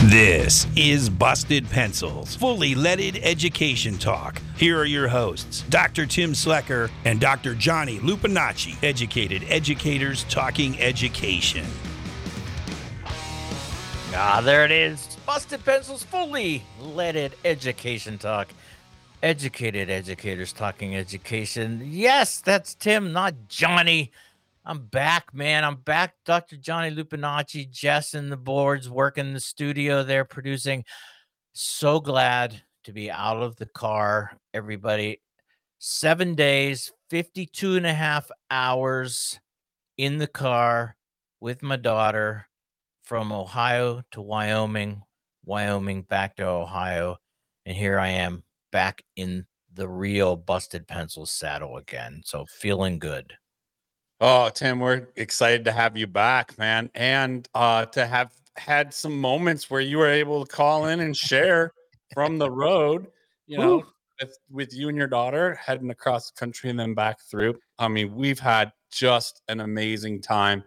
This is Busted Pencils, fully leaded education talk. Here are your hosts, Dr. Tim Slecker and Dr. Johnny Lupinacci, educated educators talking education. There it is. Busted Pencils, fully leaded education talk. Educated educators talking education. Yes, that's Tim, not Johnny. I'm back, man. I'm back. Dr. Johnny Lupinacci, Jess and the boards, working the studio there, producing. So glad to be out of the car, everybody. 7 days, 52 and a half hours in the car with my daughter from Ohio to Wyoming, Wyoming back to Ohio. And here I am back in the real Busted Pencils saddle again. So feeling good. Oh, Tim, we're excited to have you back, man. And to have had some moments where you were able to call in and share from the road, you know, with you and your daughter heading across the country and then back through. I mean, we've had just an amazing time,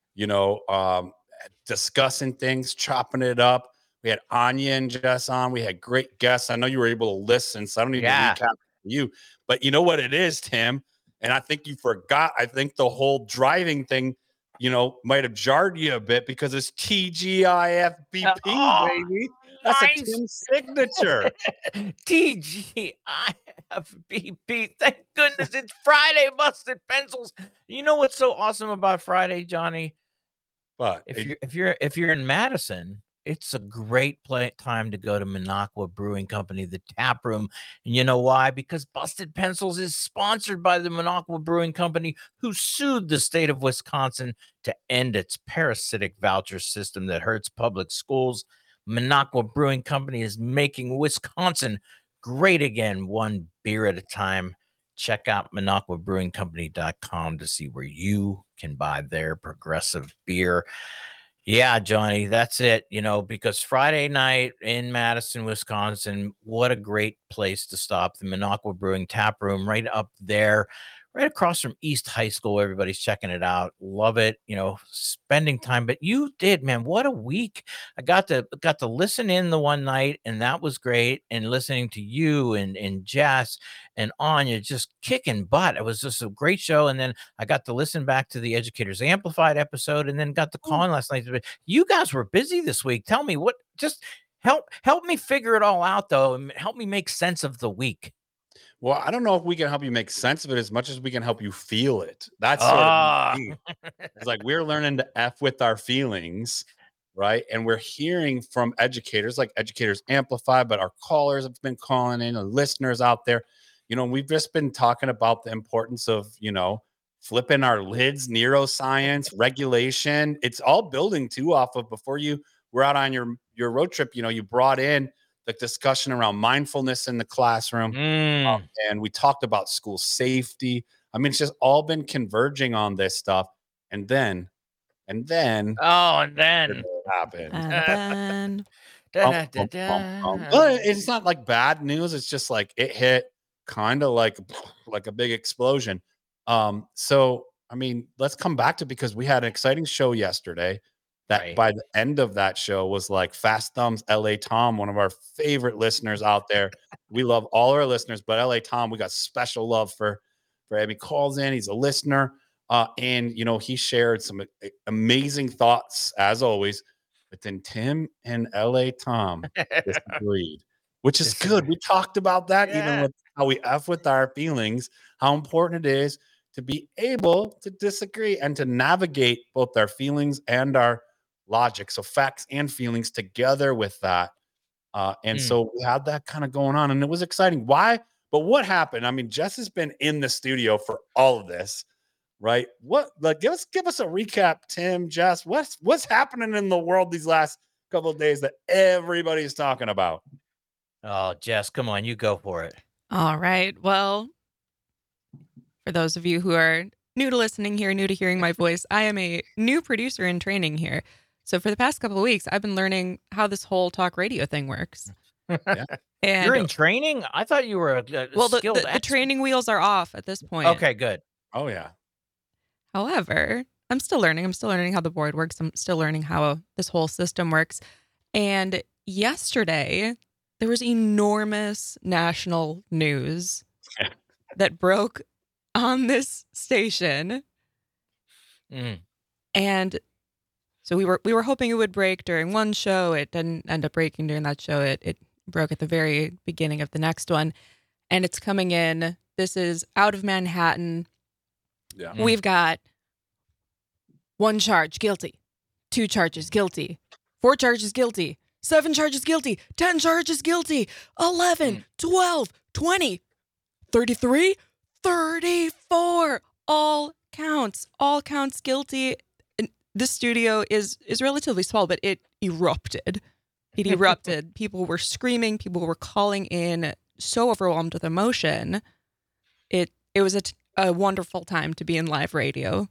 discussing things, chopping it up. We had Anya and Jess on. We had great guests. I know you were able to listen, so I don't need to recap you. But you know what it is, Tim? And I think you forgot. I think the whole driving thing, might have jarred you a bit because it's TGIFBP, baby. That's a Tim signature. TGIFBP. Thank goodness it's Friday, Busted Pencils. You know what's so awesome about Friday, Johnny? But if you're in Madison, it's a great time to go to Minocqua Brewing Company, the tap room. And you know why? Because Busted Pencils is sponsored by the Minocqua Brewing Company, who sued the state of Wisconsin to end its parasitic voucher system that hurts public schools. Minocqua Brewing Company is making Wisconsin great again, one beer at a time. Check out MinocquaBrewingCompany.com to see where you can buy their progressive beer. Yeah, Johnny, that's it, because Friday night in Madison, Wisconsin, what a great place to stop. The Minocqua Brewing Tap Room right up there, right across from East High School. Everybody's checking it out. Love it, spending time. But you did, man. What a week. I got to listen in the one night, and that was great. And listening to you and Jess and Anya just kicking butt. It was just a great show. And then I got to listen back to the Educators Amplified episode, and then got the call in last night. You guys were busy this week. Tell me what, just help me figure it all out, though, and help me make sense of the week. Well, I don't know if we can help you make sense of it as much as we can help you feel it. That's sort of it's like we're learning to F with our feelings, right? And we're hearing from educators, like Educators Amplify, but our callers have been calling in, and listeners out there. We've just been talking about the importance of, flipping our lids, neuroscience, regulation. It's all building too off of before you were out on your road trip. You brought in the discussion around mindfulness in the classroom. And we talked about school safety. I mean, it's just all been converging on this stuff. And then it happened. But it's not like bad news. It's just like it hit kind of like a big explosion. So, I mean, let's come back to, because we had an exciting show yesterday that by the end of that show was like Fast Thumbs, LA Tom, one of our favorite listeners out there. We love all our listeners, but LA Tom, we got special love for him. He calls in, he's a listener. And he shared some amazing thoughts as always, but then Tim and LA Tom disagreed, which is good. We talked about that, even with how we F with our feelings, how important it is to be able to disagree and to navigate both our feelings and our logic. So facts and feelings together with that. So we had that kind of going on, and it was exciting. Why? But what happened? I mean, Jess has been in the studio for all of this, right? Give us a recap, Tim, Jess. What's happening in the world these last couple of days that everybody's talking about? Oh, Jess, come on, you go for it. All right. Well, for those of you who are new to listening here, new to hearing my voice, I am a new producer in training here. So for the past couple of weeks, I've been learning how this whole talk radio thing works. And you're in training? I thought you were the training wheels are off at this point. Okay, good. Oh, yeah. However, I'm still learning. I'm still learning how the board works. I'm still learning how this whole system works. And yesterday, there was enormous national news that broke on this station. And so we were hoping it would break during one show. It didn't end up breaking during that show. It broke at the very beginning of the next one. And it's coming in. This is out of Manhattan. Yeah. We've got 1 charge, guilty. 2 charges, guilty. 4 charges, guilty. 7 charges, guilty. 10 charges, guilty. 11, 12, 20, 33, 34. All counts guilty. And this studio is relatively small, but it erupted. It erupted. People were screaming. People were calling in, so overwhelmed with emotion. It was a wonderful time to be in live radio.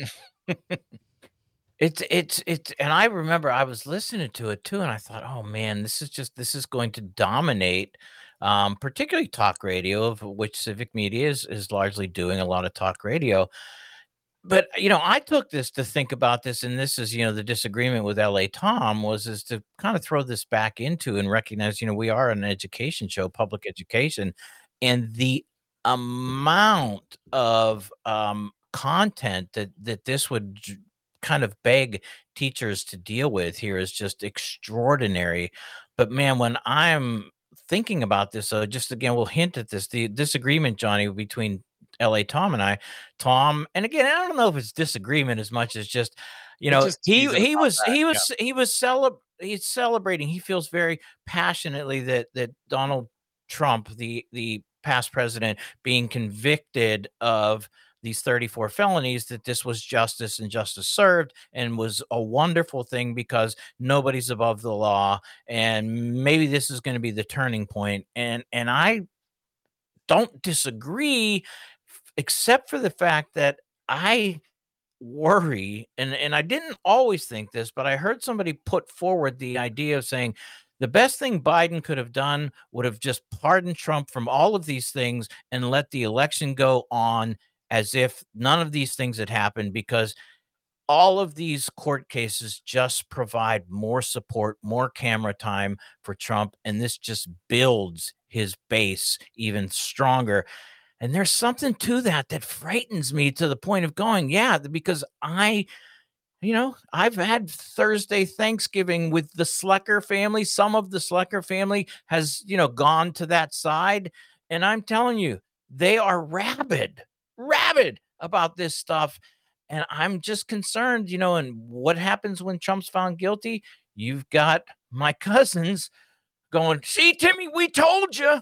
It's and I remember I was listening to it too, and I thought, oh man, this is going to dominate, particularly talk radio, of which Civic Media is largely doing a lot of talk radio. But I took this to think about this, and this is the disagreement with LA Tom is to kind of throw this back into and recognize we are an education show, public education, and the amount of content that this would kind of beg teachers to deal with here is just extraordinary. But man, when I'm thinking about this, just again, we'll hint at this, the disagreement, Johnny, between LA Tom and I. Tom, and again, I don't know if it's disagreement as much as just he's celebrating. He feels very passionately that Donald Trump, the past president, being convicted of these 34 felonies, that this was justice and justice served, and was a wonderful thing because nobody's above the law, and maybe this is going to be the turning point. And I don't disagree, except for the fact that I worry, and I didn't always think this, but I heard somebody put forward the idea of saying the best thing Biden could have done would have just pardoned Trump from all of these things and let the election go on as if none of these things had happened, because all of these court cases just provide more support, more camera time for Trump, and this just builds his base even stronger. And there's something to that frightens me to the point of going, yeah, because I've had Thursday Thanksgiving with the Slecker family. Some of the Slecker family has, gone to that side. And I'm telling you, they are rabid about this stuff. And I'm just concerned, and what happens when Trump's found guilty? You've got my cousins going, see, Timmy, we told you.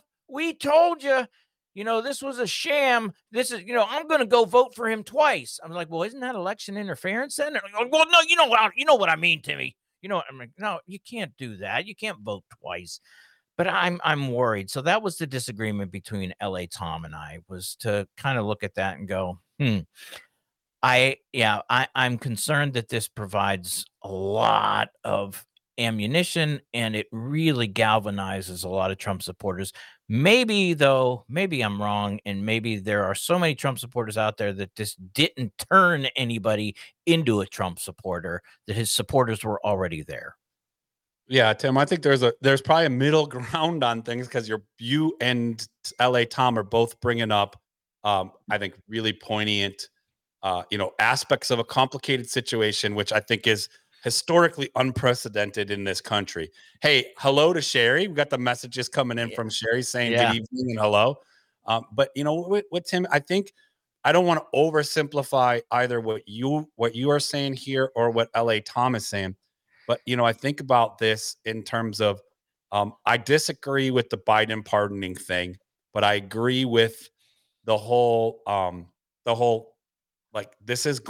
This was a sham. This is, I'm going to go vote for him twice. I'm like, well, isn't that election interference then? Like, well, no, you know what I mean, Timmy. I'm like, no, you can't do that. You can't vote twice. But I'm worried. So that was the disagreement between LA Tom and I, was to kind of look at that and go, I'm concerned that this provides a lot of ammunition, and it really galvanizes a lot of Trump supporters. Maybe I'm wrong, and maybe there are so many Trump supporters out there that this didn't turn anybody into a Trump supporter, that his supporters were already there. Yeah, Tim, I think there's probably a middle ground on things, because you and LA Tom are both bringing up, I think, really poignant, aspects of a complicated situation, which I think is historically unprecedented in this country. Hey, hello to Sherry. We got the messages coming in from Sherry saying good evening and hello. But what Tim, I think I don't want to oversimplify either what you are saying here or what LA Tom is saying. But, I think about this in terms of, I disagree with the Biden pardoning thing, but I agree with the whole, like, this is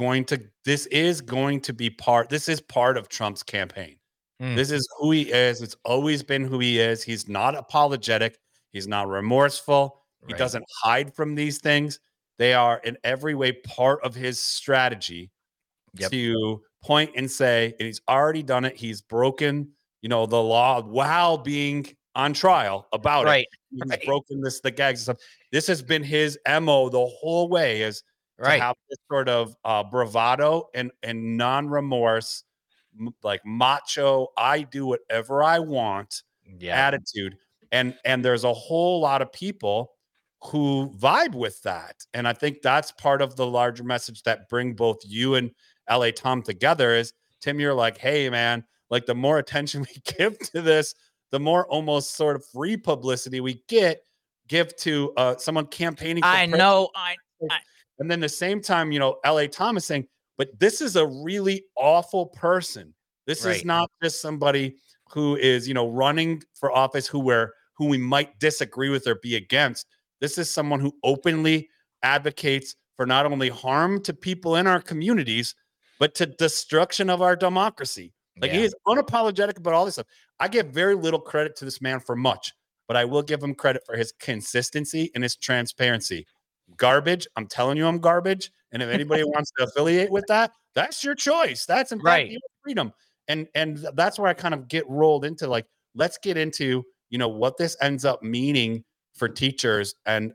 part of Trump's campaign. This is who he is. It's always been who he is. He's not apologetic. He's not remorseful. He doesn't hide from these things. They are in every way part of his strategy to point and say, and he's already done it. He's broken, the law while being on trial about it. He's broken the gags and stuff. This has been his MO the whole way, is to have this sort of bravado and non-remorse, like macho, I do whatever I want attitude. And there's a whole lot of people who vibe with that. And I think that's part of the larger message that bring both you and LA Tom together is, Tim, you're like, hey man, like the more attention we give to this, the more almost sort of free publicity we give to someone campaigning for president. And then the same time, you know, LA Tom is saying, but this is a really awful person. This is not just somebody who is, you know, running for office who we might disagree with or be against. This is someone who openly advocates for not only harm to people in our communities, but to destruction of our democracy. Like he is unapologetic about all this stuff. I give very little credit to this man for much, but I will give him credit for his consistency and his transparency. Garbage. I'm telling you, I'm garbage. And if anybody wants to affiliate with that, that's your choice. That's in fact your freedom. And that's where I kind of get rolled into like, let's get into, you know, what this ends up meaning for teachers and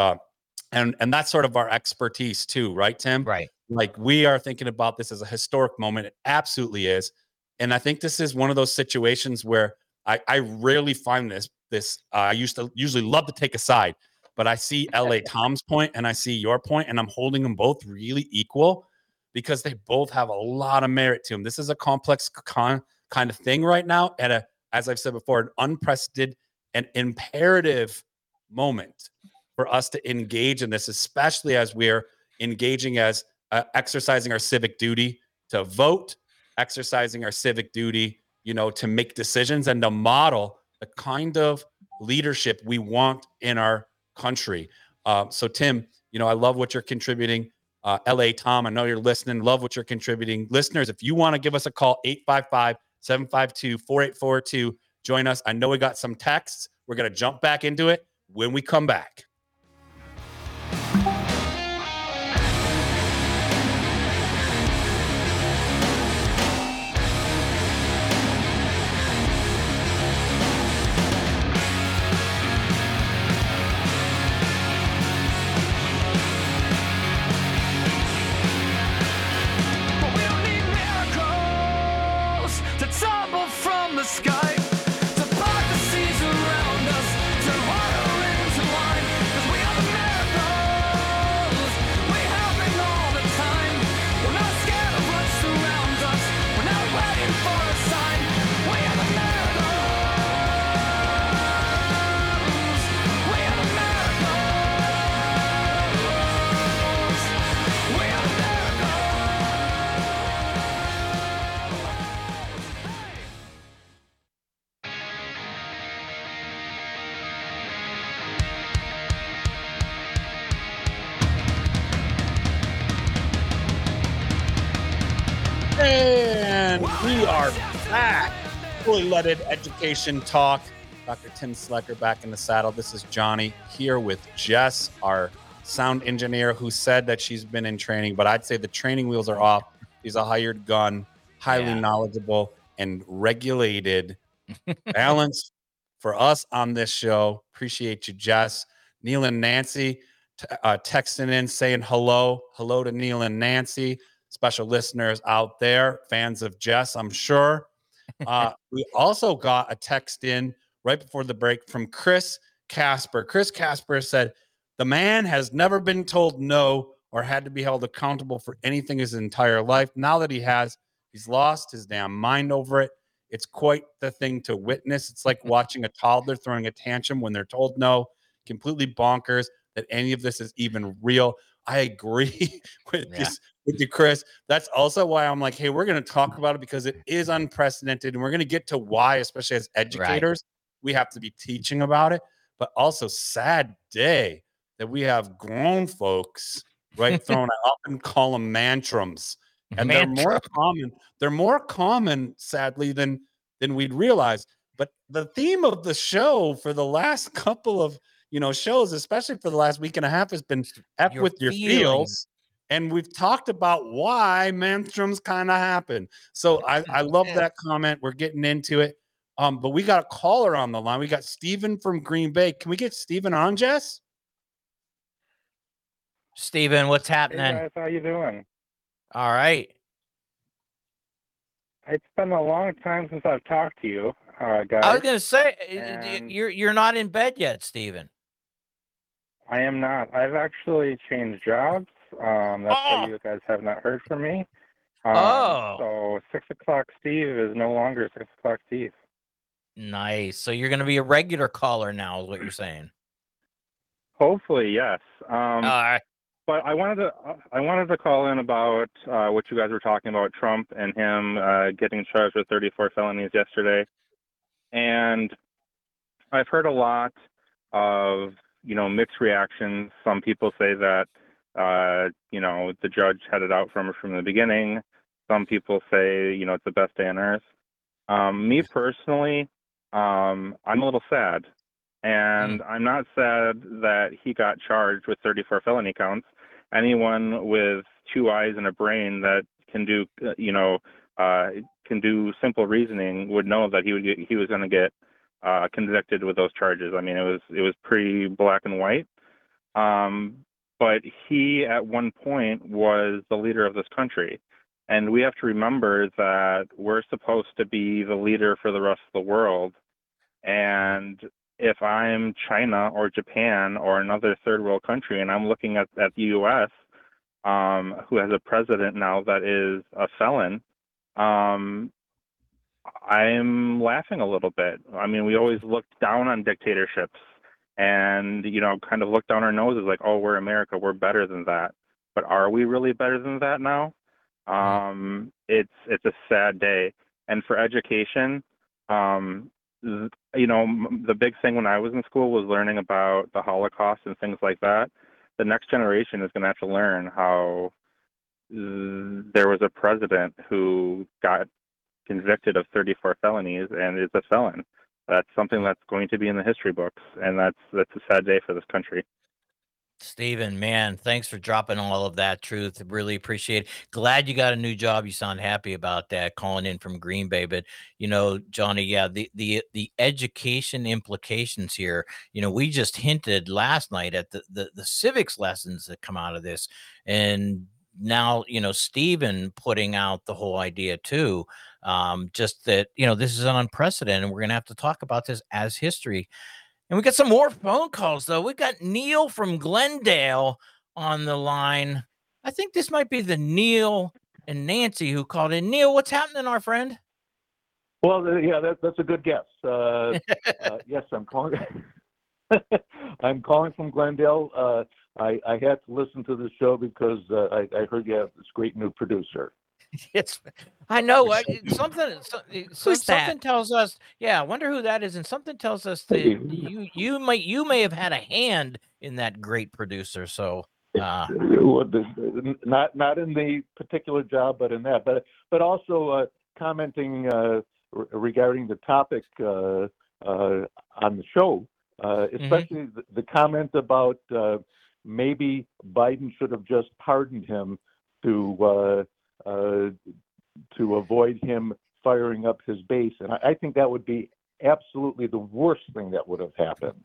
that's sort of our expertise too, right, Tim? Right. Like we are thinking about this as a historic moment. It absolutely is. And I think this is one of those situations where I rarely find this. I usually love to take a side, but I see LA Tom's point and I see your point, and I'm holding them both really equal because they both have a lot of merit to them. This is a complex kind of thing right now at as I've said before, an unprecedented and imperative moment for us to engage in this, especially as we're engaging as exercising our civic duty to vote, exercising our civic duty, you know, to make decisions and to model the kind of leadership we want in our country. So Tim, you know, I love what you're contributing. LA Tom, I know you're listening. Love what you're contributing. Listeners, if you want to give us a call, 855-752-4842. Join us. I know we got some texts. We're going to jump back into it when we come back. And we are back. Fully Loaded Education Talk. Dr. Tim Slecker back in the saddle. This is Johnny here with Jess, our sound engineer, who said that she's been in training, but I'd say the training wheels are off. She's a hired gun, highly knowledgeable and regulated. Balance for us on this show. Appreciate you, Jess. Neil and Nancy texting in saying hello. Hello to Neil and Nancy. Special listeners out there, fans of Jess, I'm sure. We also got a text in right before the break from Chris Casper. Chris Casper said, the man has never been told no or had to be held accountable for anything his entire life. Now that he has, he's lost his damn mind over it. It's quite the thing to witness. It's like watching a toddler throwing a tantrum when they're told no. Completely bonkers that any of this is even real. I agree with you, Chris. That's also why I'm like, hey, we're going to talk about it because it is unprecedented, and we're going to get to why, especially as educators, we have to be teaching about it. But also, sad day that we have grown folks, right, throwing. I often call them mantrums, and they're more common. They're more common, sadly, than we'd realize. But the theme of the show for the last couple of shows, especially for the last week and a half, has been F with your feels. And we've talked about why mantrums kind of happen. So I love that comment. We're getting into it. But we got a caller on the line. We got Steven from Green Bay. Can we get Steven on, Jess? Steven, what's happening? Hey guys, how you doing? All right. It's been a long time since I've talked to you, guys. I was going to say, And you're not in bed yet, Stephen. I am not. I've actually changed jobs. That's why you guys have not heard from me. So 6 o'clock Steve is no longer 6 o'clock Steve. Nice. So you're going to be a regular caller now, is what you're saying. Hopefully, yes. All right. But I wanted to call in about what you guys were talking about, Trump and him getting charged with 34 felonies yesterday. And I've heard a lot of, mixed reactions. Some people say that, the judge had it out from the beginning. Some people say, it's the best day on earth. Me personally, I'm a little sad. And I'm not sad that he got charged with 34 felony counts. Anyone with 2 eyes and a brain that can do, can do simple reasoning would know that he was going to get convicted with those charges. I mean, it was pretty black and white. But he, at one point, was the leader of this country. And we have to remember that we're supposed to be the leader for the rest of the world. And if I'm China or Japan or another third world country and I'm looking at the U.S., who has a president now that is a felon, I'm laughing a little bit. I mean, we always looked down on dictatorships and, kind of look down our noses like, oh, we're America, we're better than that. But are we really better than that now? It's a sad day. And for education, the big thing when I was in school was learning about the Holocaust and things like that. The next generation is going to have to learn how there was a president who got convicted of 34 felonies and is a felon. That's something that's going to be in the history books, and that's a sad day for this country. Stephen, man, thanks for dropping all of that truth. Really appreciate it. Glad you got a new job. You sound happy about that, calling in from Green Bay. But Johnny, yeah, the education implications here. We just hinted last night at the civics lessons that come out of this, and now Stephen putting out the whole idea too. Just that this is unprecedented, and we're gonna have to talk about this as history. And we got some more phone calls, though. We got Neil from Glendale on the line. I think this might be the Neil and Nancy who called in. Neil, what's happening, our friend? Well, yeah, that's a good guess. Yes, I'm calling. I'm calling from Glendale. I had to listen to the show because I heard you have this great new producer. It's, I know. Something that? tells us. Yeah, I wonder who that is. And something tells us that you may have had a hand in that great producer. So, not in the particular job, but in that. But also commenting regarding the topic on the show, especially the comment about maybe Biden should have just pardoned him to avoid him firing up his base. And I think that would be absolutely the worst thing that would have happened.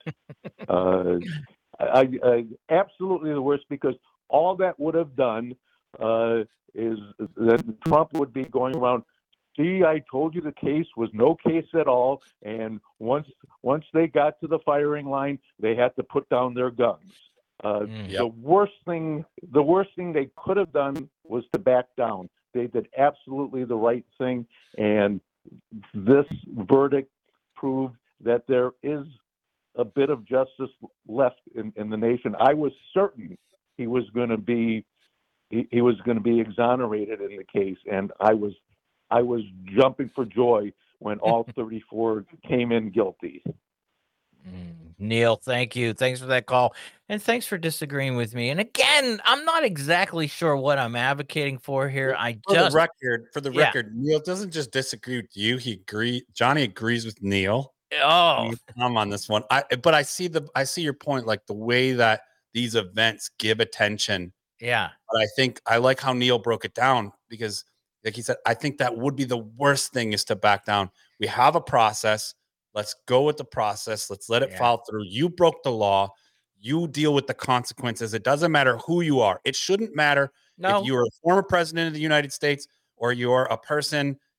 Absolutely the worst, because all that would have done is that Trump would be going around, see, I told you the case was no case at all. And once they got to the firing line, they had to put down their guns. The worst thing they could have done was to back down. They did absolutely the right thing, and this verdict proved that there is a bit of justice left in the nation. I was certain he was going to be exonerated in the case, and I was jumping for joy when all 34 came in guilty. Neil, thank you. Thanks for that call. And thanks for disagreeing with me. And again, I'm not exactly sure what I'm advocating for here. For the record, Neil doesn't just disagree with you. Johnny agrees with Neil. Oh, I'm on this one. But I see your point, like the way that these events give attention. Yeah. But I think I like how Neil broke it down, because like he said, I think that would be the worst thing, is to back down. We have a process. Let's go with the process. Let's let it follow through. You broke the law. You deal with the consequences. It doesn't matter who you are. It shouldn't matter if you're a former president of the United States or you're a person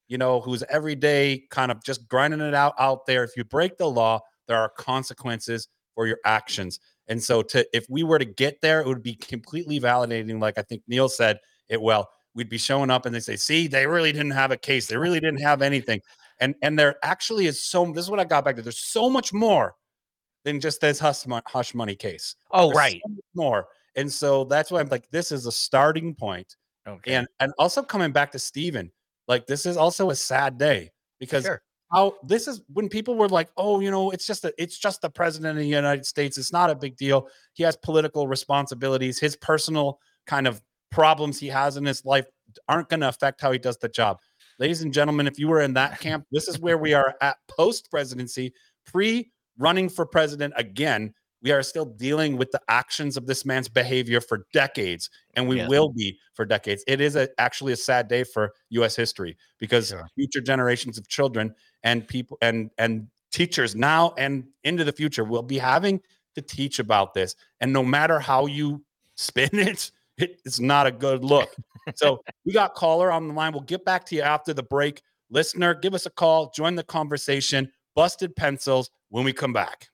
who's every day kind of just grinding it out there. If you break the law, there are consequences for your actions. And so if we were to get there, it would be completely validating. Like I think Neil said it well, we'd be showing up and they say, see, they really didn't have a case. They really didn't have anything. And there actually is this is what I got back to. There's so much more than just this hush money case. Oh, There's right. so much more. And so that's why I'm like, this is a starting point. Okay. And also coming back to Stephen, like this is also a sad day because this is when people were like, oh, it's just the president of the United States. It's not a big deal. He has political responsibilities. His personal kind of problems he has in his life aren't going to affect how he does the job. Ladies and gentlemen, if you were in that camp, this is where we are at post-presidency, pre-running for president again. We are still dealing with the actions of this man's behavior for decades, and we will be for decades. It is actually a sad day for U.S. history because future generations of children and people and teachers now and into the future will be having to teach about this. And no matter how you spin it, it's not a good look. So we got caller on the line. We'll get back to you after the break. Listener, give us a call. Join the conversation. Busted Pencils when we come back.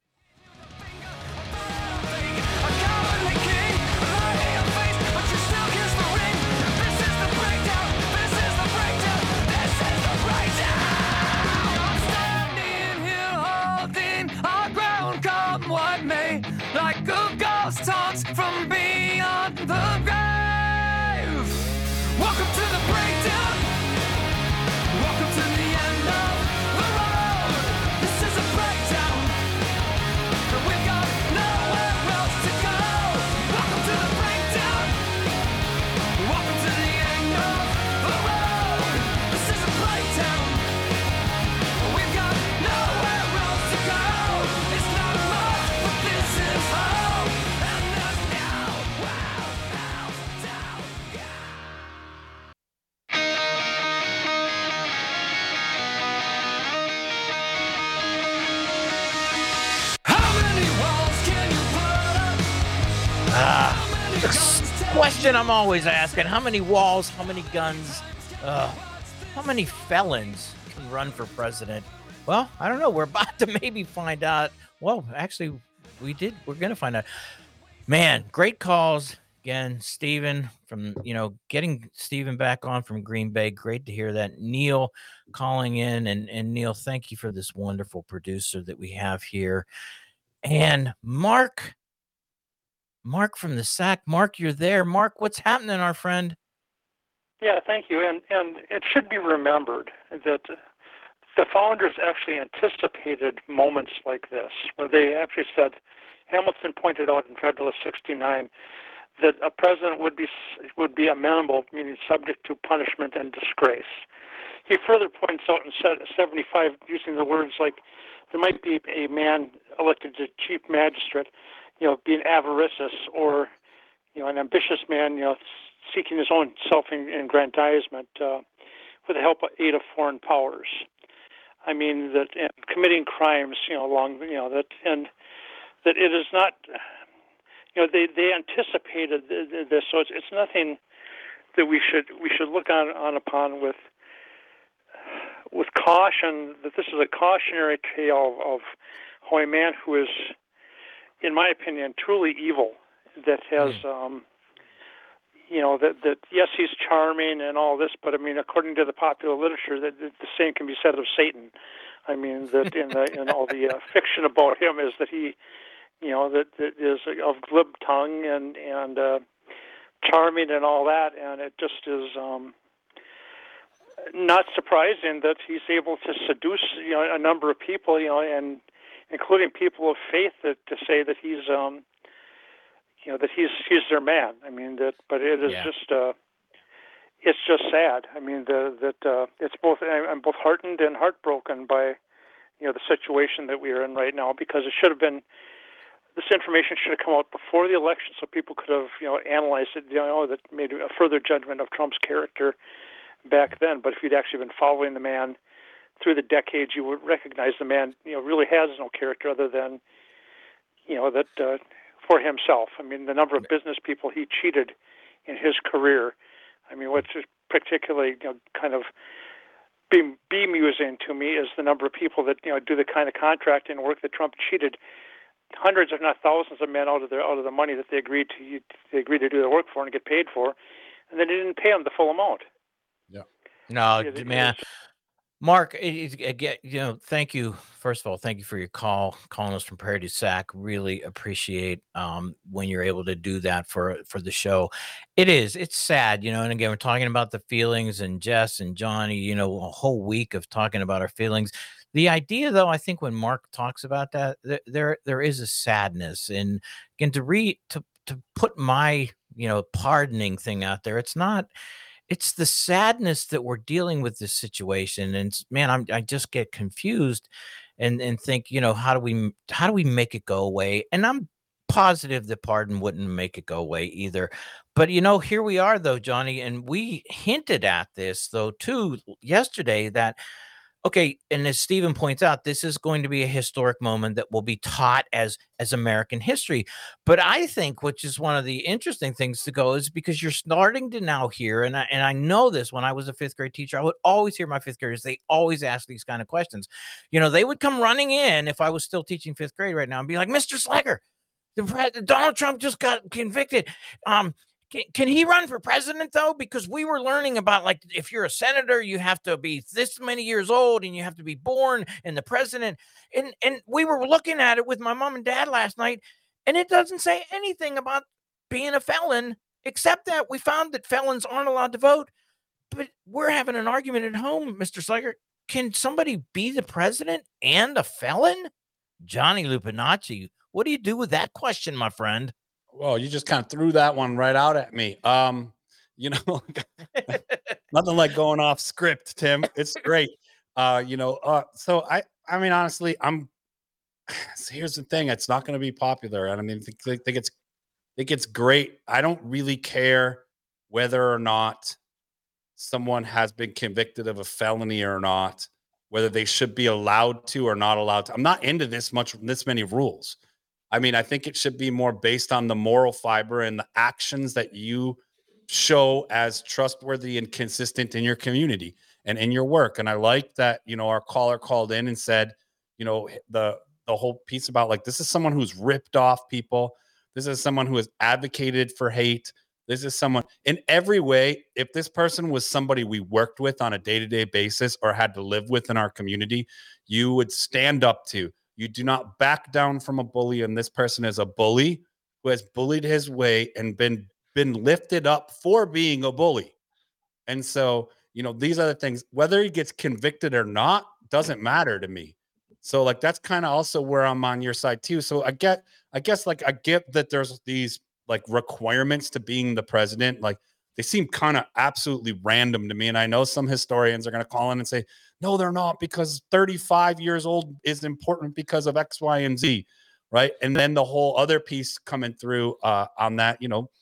From beyond the grave. Welcome to the breakdown. Welcome to the end of the road. This is a breakdown. We've got nowhere else to go. Welcome to the breakdown. Welcome to the end of the road. This is a breakdown. We've got nowhere else to go. It's not much, but this is home. Question I'm always asking: how many walls, how many guns, how many felons can run for president? Well, I don't know. We're about to maybe find out. Well, actually, we're going to find out. Man, great calls again, Stephen, from getting Stephen back on from Green Bay. Great to hear that. Neil calling in, and Neil, thank you for this wonderful producer that we have here. And Mark from the SAC. Mark, you're there. Mark, what's happening, our friend? Yeah, thank you. And it should be remembered that the founders actually anticipated moments like this, where they actually said, Hamilton pointed out in Federalist 69 that a president would be amenable, meaning subject to punishment and disgrace. He further points out in 75, using the words like, there might be a man elected to chief magistrate, being avaricious, or, an ambitious man, seeking his own self-aggrandizement with the help of aid of foreign powers. I mean, that committing crimes, that it is not, they anticipated this, so it's nothing that we should look on upon with caution. That this is a cautionary tale of how a man who is, in my opinion, truly evil, that has, that yes, he's charming and all this, but I mean, according to the popular literature, that the same can be said of Satan. I mean, that in all the fiction about him is that he, that is of glib tongue and charming and all that, and it just is not surprising that he's able to seduce a number of people, and including people of faith, to say that he's that he's their man. I mean but it is just it's just sad. I mean it's both. I'm both heartened and heartbroken by the situation that we are in right now, because it should have been. This information should have come out before the election, so people could have analyzed it. That made a further judgment of Trump's character back then. But if you'd actually been following the man through the decades, you would recognize the man, really has no character other than, that for himself. I mean, the number of business people he cheated in his career. I mean, what's particularly, kind of bemusing to me is the number of people that do the kind of contracting work that Trump cheated hundreds, if not thousands, of men out of the money that they agreed to do the work for and get paid for, and then they didn't pay them the full amount. Yeah. No, man. Mark, again, thank you. First of all, thank you for your call, calling us from Prairie du Sac. Really appreciate when you're able to do that for the show. It's sad, and again, we're talking about the feelings, and Jess and Johnny, a whole week of talking about our feelings. The idea, though, I think when Mark talks about that, there is a sadness, and again, to put my pardoning thing out there, it's the sadness that we're dealing with this situation. And man, I just get confused and think, how do we make it go away? And I'm positive that pardon wouldn't make it go away either. But here we are though, Johnny, and we hinted at this though too yesterday that okay, and as Stephen points out, this is going to be a historic moment that will be taught as American history. But I think, which is one of the interesting things to go, is because you're starting to now hear, and I know this when I was a fifth grade teacher, I would always hear my fifth graders, they always ask these kind of questions. They would come running in if I was still teaching fifth grade right now and be like, Mr. Slacker, Donald Trump just got convicted. Can he run for president, though? Because we were learning about, like, if you're a senator, you have to be this many years old and you have to be born, and the president. And we were looking at it with my mom and dad last night, and it doesn't say anything about being a felon, except that we found that felons aren't allowed to vote. But we're having an argument at home, Mr. Slager. Can somebody be the president and a felon? Johnny Lupinacci, what do you do with that question, my friend? Well, you just kind of threw that one right out at me. Nothing like going off script, Tim. It's great. So I mean, honestly, here's the thing. It's not going to be popular. I mean, I think it's great. I don't really care whether or not someone has been convicted of a felony or not, whether they should be allowed to or not allowed to. I'm not into this many rules. I mean, I think it should be more based on the moral fiber and the actions that you show as trustworthy and consistent in your community and in your work. And I like that, our caller called in and said, the whole piece about, like, this is someone who's ripped off people. This is someone who has advocated for hate. This is someone in every way. If this person was somebody we worked with on a day-to-day basis or had to live with in our community, you would stand up to. You do not back down from a bully, and this person is a bully who has bullied his way and been lifted up for being a bully. And so, these are the things. Whether he gets convicted or not doesn't matter to me. So, like, that's kind of also where I'm on your side too. So I get that there's these, like, requirements to being the president. Like, they seem kind of absolutely random to me. And I know some historians are going to call in and say, no, they're not, because 35 years old is important because of X, Y, and Z, right? And then the whole other piece coming through on that,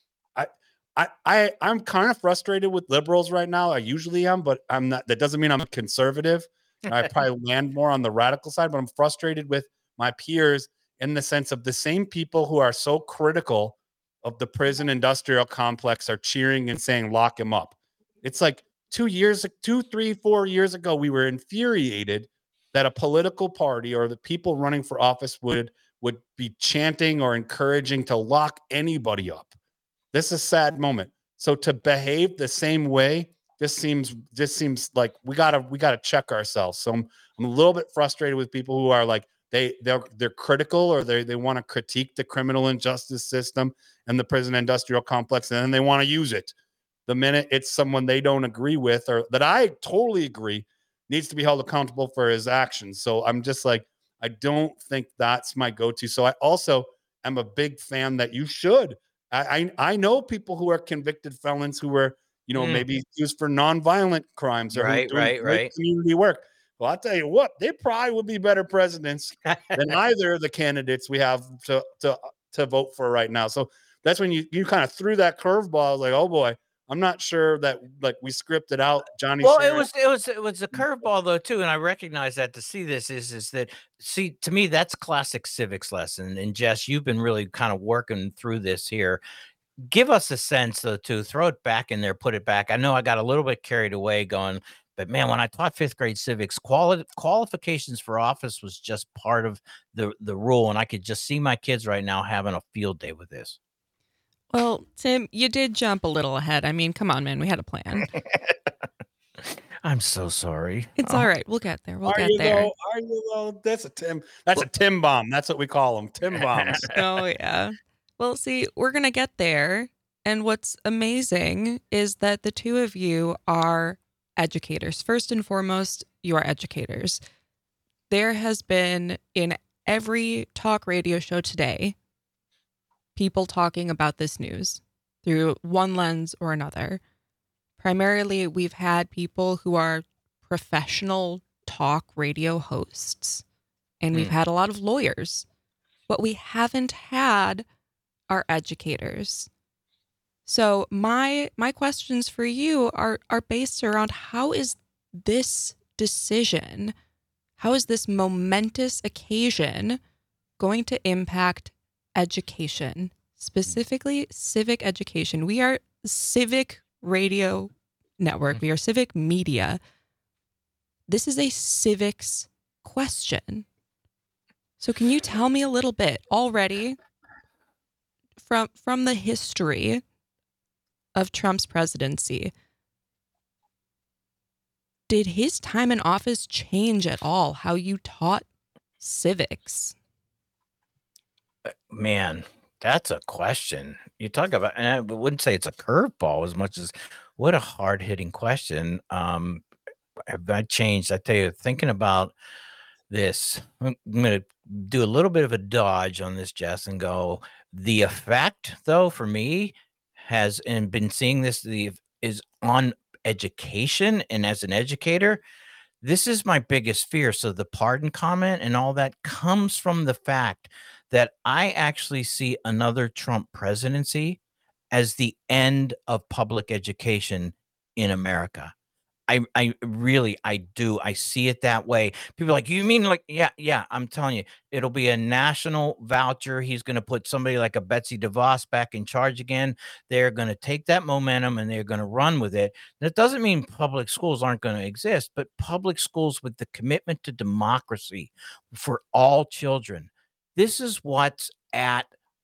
I'm kind of frustrated with liberals right now. I usually am, but I'm not. That doesn't mean I'm a conservative. I probably land more on the radical side, but I'm frustrated with my peers in the sense of the same people who are so critical of the prison industrial complex are cheering and saying, lock him up. It's like 2, 3, 4 years ago, we were infuriated that a political party or the people running for office would be chanting or encouraging to lock anybody up. This is a sad moment. So to behave the same way, this seems like we gotta check ourselves. So I'm a little bit frustrated with people who are like, they're critical, or they want to critique the criminal injustice system and the prison industrial complex, and then they want to use it. The minute it's someone they don't agree with, or that I totally agree needs to be held accountable for his actions. So I'm just like, I don't think that's my go-to. So I also am a big fan that you should. I know people who are convicted felons who were, maybe used for nonviolent crimes or right. community work. Well, I'll tell you what, they probably would be better presidents than either of the candidates we have to vote for right now. So that's when you kind of threw that curveball. Like, oh boy, I'm not sure that, like, we scripted out Johnny. Well, Sharon. it was a curveball though too, and I recognize that. To see this is that, see, to me that's classic civics lesson. And Jess, you've been really kind of working through this here. Give us a sense though, to throw it back in there, put it back. I know I got a little bit carried away going But man, when I taught 5th grade civics, qualifications for office was just part of the rule. And I could just see my kids right now having a field day with this. Well, Tim, you did jump a little ahead. I mean, come on, man. We had a plan. I'm so sorry. It's all right. We'll get there. We'll Are get you there. though? Are you though? That's a Tim bomb. That's what we call them. Tim bombs. Oh, yeah. Well, see, we're going to get there. And what's amazing is that the two of you are educators. First and foremost, you are educators. There has been in every talk radio show today, people talking about this news through one lens or another. Primarily, we've had people who are professional talk radio hosts, and we've had a lot of lawyers. What we haven't had are educators. So my questions for you are based around how is this decision, how is this momentous occasion going to impact education, specifically civic education? We are civic radio network. We are civic media. This is a civics question. So can you tell me a little bit already from the history of Trump's presidency? Did his time in office change at all how you taught civics? Man, that's a question. You talk about, and I wouldn't say it's a curveball as much as what a hard-hitting question. Have I changed? I tell you, thinking about this, I'm going to do a little bit of a dodge on this, Jess, and go, the effect, though, for me has, and been seeing this, is on education. And as an educator, this is my biggest fear. So the pardon comment and all that comes from the fact that I actually see another Trump presidency as the end of public education in America. I really do. I see it that way. People are like, you mean like, yeah, I'm telling you, it'll be a national voucher. He's going to put somebody like a Betsy DeVos back in charge again. They're going to take that momentum and they're going to run with it. That doesn't mean public schools aren't going to exist, but public schools with the commitment to democracy for all children. This is what's at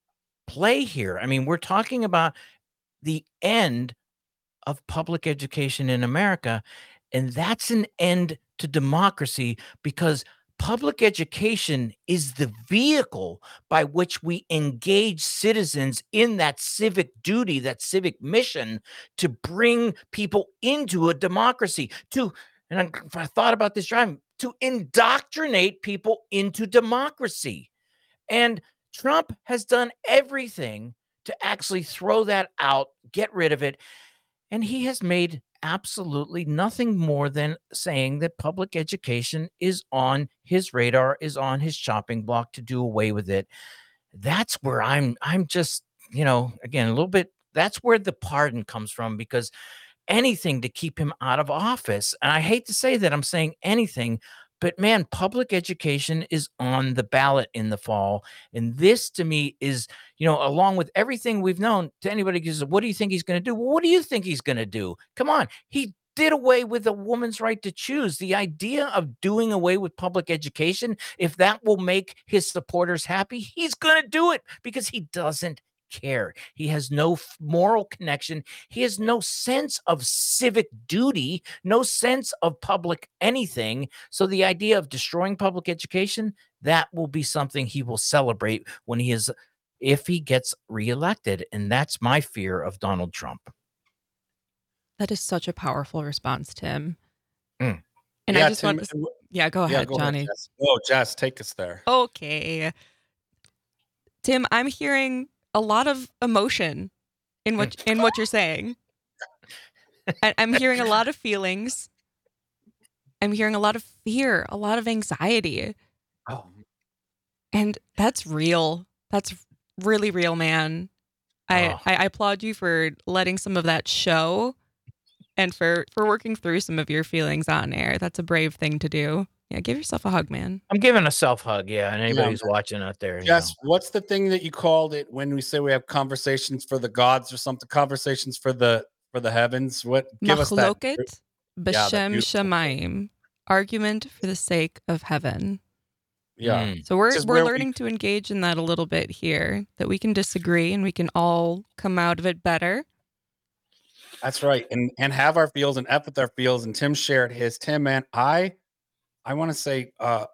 play here. I mean, we're talking about the end of public education in America, and that's an end to democracy because public education is the vehicle by which we engage citizens in that civic duty, that civic mission to bring people into a democracy, and I thought about this driving, to indoctrinate people into democracy. And Trump has done everything to actually throw that out, get rid of it. And he has made absolutely nothing more than saying that public education is on his radar, is on his chopping block to do away with it. That's where I'm just, again, a little bit, that's where the pardon comes from, because anything to keep him out of office. And I hate to say that I'm saying anything, but man, public education is on the ballot in the fall. And this to me is, along with everything we've known, to anybody who says, what do you think he's going to do? Well, what do you think he's going to do? Come on. He did away with a woman's right to choose. The idea of doing away with public education, if that will make his supporters happy, he's going to do it because he doesn't care. He has no moral connection. He has no sense of civic duty, no sense of public anything. So the idea of destroying public education, that will be something he will celebrate if he gets reelected. And that's my fear of Donald Trump. That is such a powerful response, Tim. Mm. And Yeah, I just Tim, want to, go ahead, Johnny. Jess. Oh, Jess, take us there. Okay. Tim, I'm hearing a lot of emotion in what you're saying. I'm hearing a lot of feelings. I'm hearing a lot of fear, a lot of anxiety. Oh. And that's real. That's really real, man. I applaud you for letting some of that show and for working through some of your feelings on air. That's a brave thing to do. Yeah, give yourself a hug, man. I'm giving a self-hug, yeah, and anybody who's watching out there. Yes, what's the thing that you called it when we say we have conversations for the gods or something? Conversations for the heavens. What? Give us that. B'Shem beautiful quote. Shemaim, argument for the sake of heaven. Yeah. Mm. So we're This is where we- learning to engage in that a little bit here, that we can disagree and we can all come out of it better. That's right. And have our feels and F with our feels. And Tim shared his. Tim, man, I want to say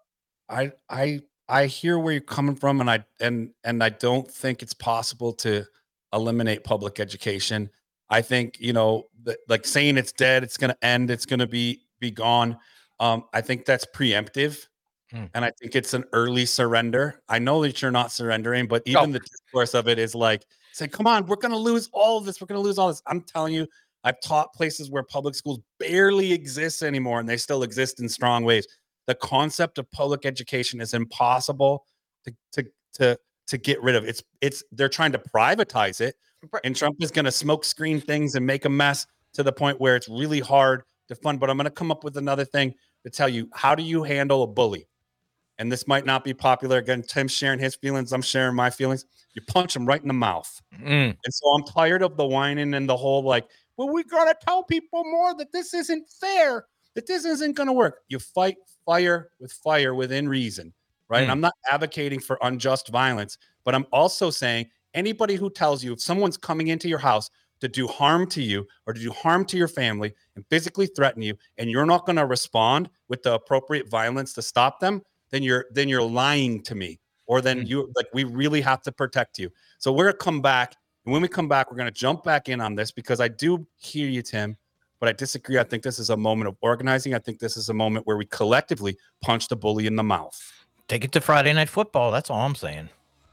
I hear where you're coming from, and I don't think it's possible to eliminate public education. I think, like saying it's dead, it's going to end, it's going to be gone. I think that's preemptive. And I think it's an early surrender. I know that you're not surrendering, but even the discourse of it is like, say, come on, we're going to lose all of this. We're going to lose all this. I'm telling you, I've taught places where public schools barely exist anymore, and they still exist in strong ways. The concept of public education is impossible to get rid of. They're trying to privatize it, and Trump is going to smoke screen things and make a mess to the point where it's really hard to fund. But I'm going to come up with another thing to tell you, how do you handle a bully? And this might not be popular. Again, Tim's sharing his feelings. I'm sharing my feelings. You punch him right in the mouth. And so I'm tired of the whining and the whole like, well, we got to tell people more that this isn't fair, that this isn't going to work. You fight fire within reason, right? And I'm not advocating for unjust violence, but I'm also saying anybody who tells you if someone's coming into your house to do harm to you or to do harm to your family and physically threaten you, and you're not going to respond with the appropriate violence to stop them, then you're lying to me, or then we really have to protect you. So we're going to come back. And when we come back, we're going to jump back in on this because I do hear you, Tim, but I disagree. I think this is a moment of organizing. I think this is a moment where we collectively punch the bully in the mouth. Take it to Friday Night Football. That's all I'm saying.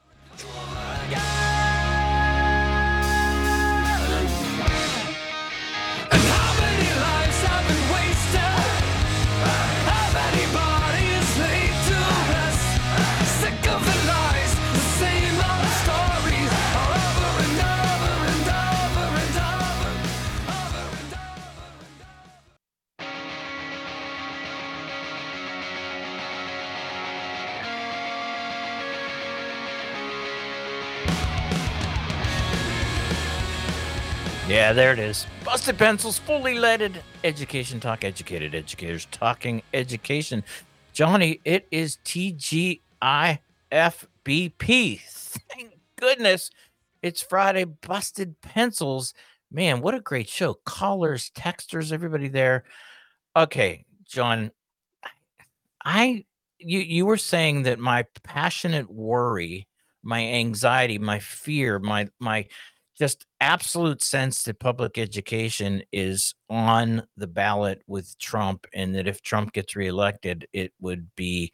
Yeah, there it is. Busted Pencils, fully leaded education talk, educated educators talking education. Johnny, it is TGIFBP. Thank goodness it's Friday. Busted Pencils. Man, what a great show. Callers, texters, everybody there. Okay, John, you were saying that my passionate worry, my anxiety, my fear, my just absolute sense that public education is on the ballot with Trump, and that if Trump gets reelected, it would be,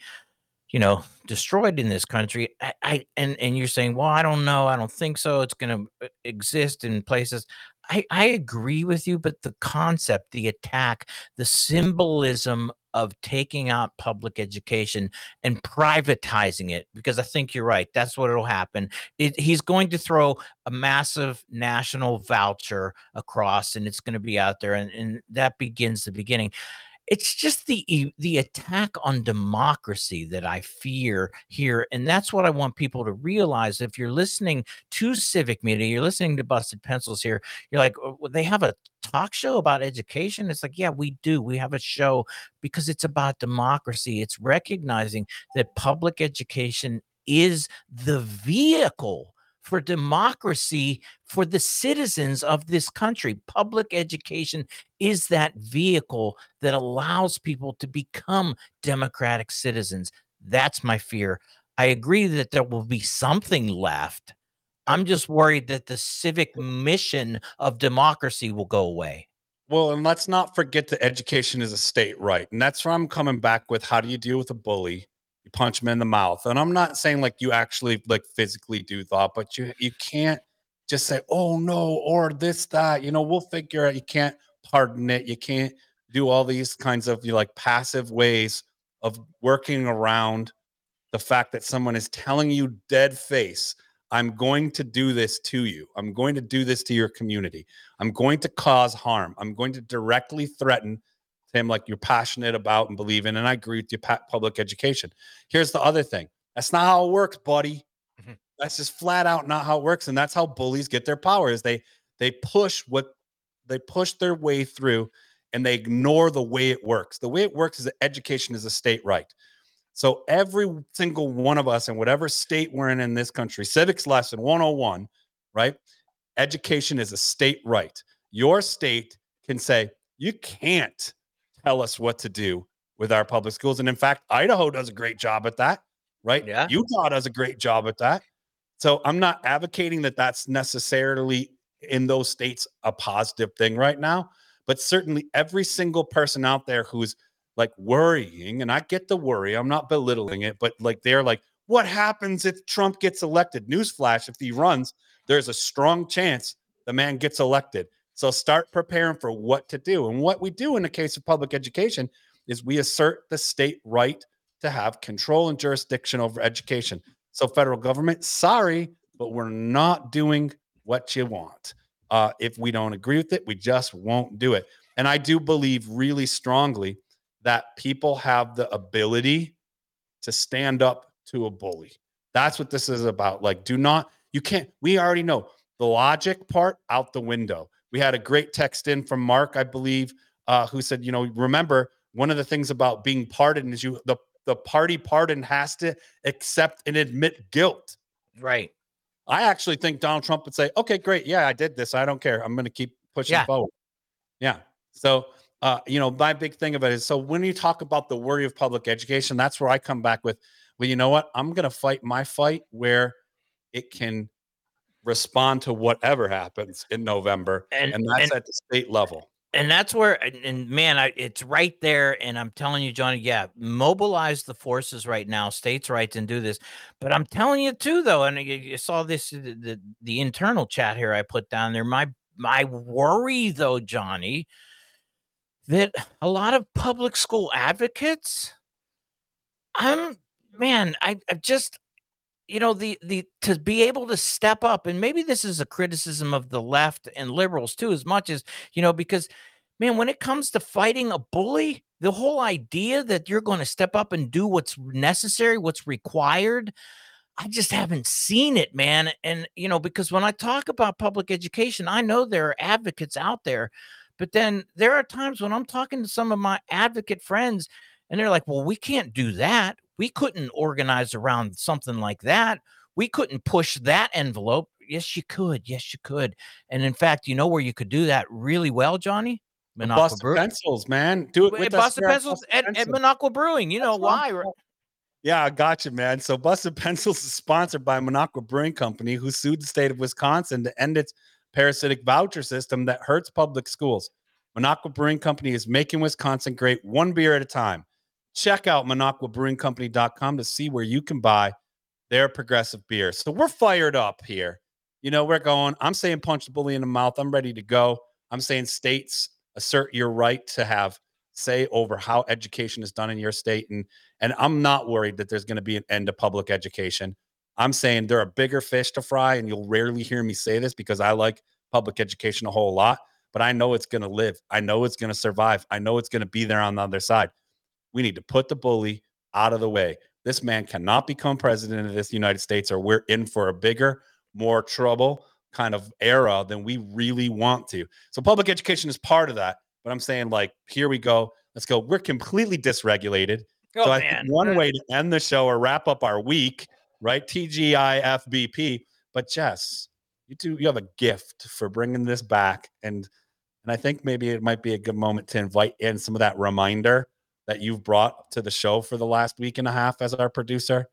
destroyed in this country. And you're saying, well, I don't know. I don't think so. It's going to exist in places. I agree with you, but the concept, the attack, the symbolism of taking out public education and privatizing it, because I think you're right. That's what will happen. He's going to throw a massive national voucher across, and it's going to be out there, and that begins the beginning. It's just the attack on democracy that I fear here. And that's what I want people to realize. If you're listening to Civic Media, you're listening to Busted Pencils here, you're like, oh, they have a talk show about education. It's like, yeah, we do. We have a show because it's about democracy. It's recognizing that public education is the vehicle for democracy for the citizens of this country. Public education is that vehicle that allows people to become democratic citizens. That's my fear. I agree that there will be something left. I'm just worried that the civic mission of democracy will go away. Well, and let's not forget that education is a state right. And that's where I'm coming back with, how do you deal with a bully? You punch him in the mouth. And I'm not saying like you actually like physically do that, but you can't just say, oh no, or this, that, we'll figure out. You can't pardon it. You can't do all these kinds of passive ways of working around the fact that someone is telling you dead face, I'm going to do this to you. I'm going to do this to your community. I'm going to cause harm. I'm going to directly threaten him, like you're passionate about and believe in. And I agree with you, public education. Here's the other thing. That's not how it works, buddy. That's just flat out not how it works. And that's how bullies get their power, is they push their way through. and they ignore the way it works. The way it works is that education is a state right. So every single one of us in whatever state we're in this country, civics lesson 101, right? Education is a state right. Your state can say, you can't tell us what to do with our public schools. And in fact, Idaho does a great job at that, right? Yeah. Utah does a great job at that. So I'm not advocating that that's necessarily in those states a positive thing right now, but certainly every single person out there who's like worrying, and I get the worry, I'm not belittling it, but like they're like, what happens if Trump gets elected? Newsflash, if he runs, there's a strong chance the man gets elected. So start preparing for what to do. And what we do in the case of public education is we assert the state right to have control and jurisdiction over education. So federal government, sorry, but we're not doing what you want. If we don't agree with it, we just won't do it. And I do believe really strongly that people have the ability to stand up to a bully. That's what this is about. Like, we already know the logic part out the window. We had a great text in from Mark, I believe, who said, remember, one of the things about being pardoned is the party pardoned has to accept and admit guilt. Right. I actually think Donald Trump would say, okay, great. Yeah, I did this. I don't care. I'm going to keep pushing forward. Yeah. So, my big thing of it is, so when you talk about the worry of public education, that's where I come back with, well, you know what? I'm going to fight my fight where it can respond to whatever happens in November. And that's at the state level. And that's where, and man, it's right there. And I'm telling you, Johnny, mobilize the forces right now, states' rights, and do this. But I'm telling you too, though, and you saw this, the internal chat here I put down there. My worry, though, Johnny, that a lot of public school advocates, I just, to be able to step up, and maybe this is a criticism of the left and liberals too, as much as, because, man, when it comes to fighting a bully, the whole idea that you're going to step up and do what's necessary, what's required, I just haven't seen it, man. And, because when I talk about public education, I know there are advocates out there, but then there are times when I'm talking to some of my advocate friends and they're like, well, we can't do that. We couldn't organize around something like that. We couldn't push that envelope. Yes, you could. Yes, you could. And in fact, you know where you could do that really well, Johnny? Boston Pencils, man. Do it with Boston Pencils at Minocqua Brewing. You know why? Yeah, I got you, man. So Busted Pencils is sponsored by Minocqua Brewing Company, who sued the state of Wisconsin to end its parasitic voucher system that hurts public schools. Minocqua Brewing Company is making Wisconsin great, one beer at a time. Check out MinocquaBrewingCompany.com to see where you can buy their progressive beer. So we're fired up here. We're going. I'm saying punch the bully in the mouth. I'm ready to go. I'm saying states assert your right to have say over how education is done in your state. And I'm not worried that there's going to be an end to public education. I'm saying there are bigger fish to fry, and you'll rarely hear me say this because I like public education a whole lot, but I know it's going to live. I know it's going to survive. I know it's going to be there on the other side. We need to put the bully out of the way. This man cannot become president of this United States, or we're in for a bigger, more trouble kind of era than we really want to. So public education is part of that. But I'm saying, like, here we go. Let's go. We're completely dysregulated. So I think one way to end the show or wrap up our week, right? TGIFBP. But Jess, you have a gift for bringing this back. And I think maybe it might be a good moment to invite in some of that reminder that you've brought to the show for the last week and a half as our producer.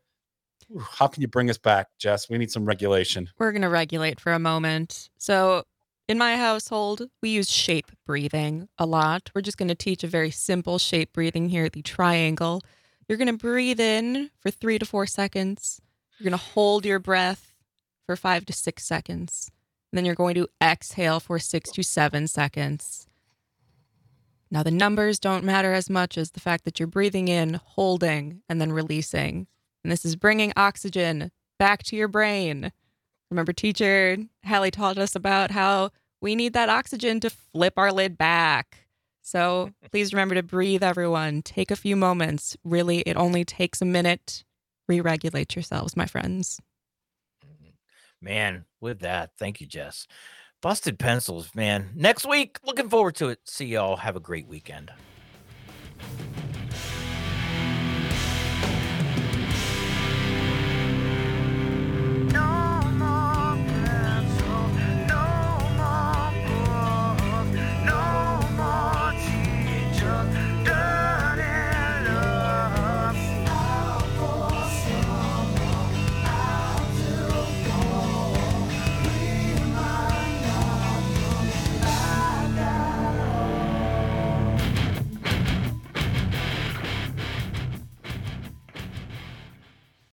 How can you bring us back, Jess? We need some regulation. We're going to regulate for a moment. So in my household, we use shape breathing a lot. We're just going to teach a very simple shape breathing here, the triangle. You're going to breathe in for 3 to 4 seconds. You're going to hold your breath for 5 to 6 seconds. And then you're going to exhale for 6 to 7 seconds. Now, the numbers don't matter as much as the fact that you're breathing in, holding, and then releasing. And this is bringing oxygen back to your brain. Remember, teacher Hallie taught us about how we need that oxygen to flip our lid back. So please remember to breathe, everyone. Take a few moments. Really, it only takes a minute. Re-regulate yourselves, my friends. Man, with that, thank you, Jess. Busted Pencils, man. Next week, looking forward to it. See y'all. Have a great weekend.